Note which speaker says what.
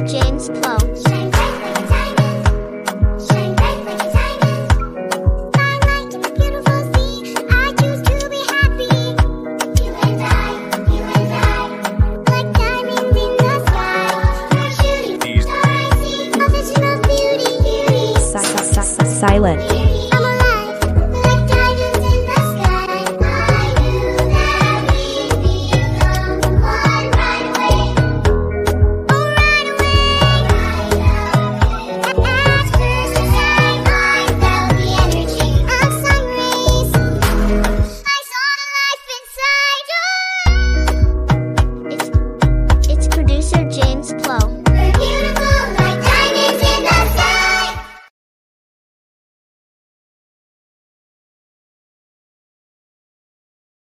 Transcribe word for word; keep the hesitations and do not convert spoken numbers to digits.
Speaker 1: James Poe.
Speaker 2: Shine bright like a diamond. Shine bright like a diamond. Fly like a beautiful sea. I choose to be happy. You and I, you and I, like diamonds in the sky. We're shooting star I see. A vision of beauty, beauty.
Speaker 3: Si- si- si- silent.
Speaker 2: I'm alive, like diamonds in the sky. I knew that we'd become one right away. Oh, right away. At first sight, I felt the energy of sun rays. I saw the life inside.
Speaker 1: It's, it's producer James